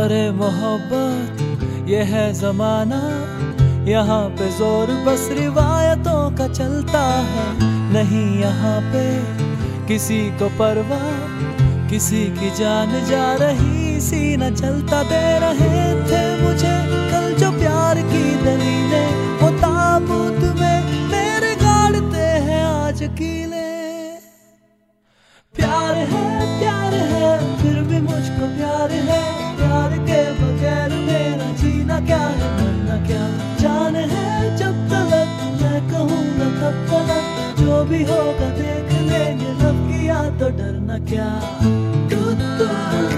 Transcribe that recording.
अरे मोहब्बत ये है जमाना, यहाँ पे जोर बस रिवायतों का चलता है। नहीं यहाँ पे किसी को परवाह, किसी की जान जा रही सीना चलता। दे रहे थे मुझे कल जो प्यार की दलीलें, वो ताबूत में मेरे गाड़ते हैं आज कीले। प्यार है फिर भी मुझको प्यार है, प्यार के बगैर मेरा जीना क्या है मरना क्या। जान है जब तलक मैं कहूँगा तब तलक, जो भी होगा देख लेंगे, रब किया तो डरना क्या।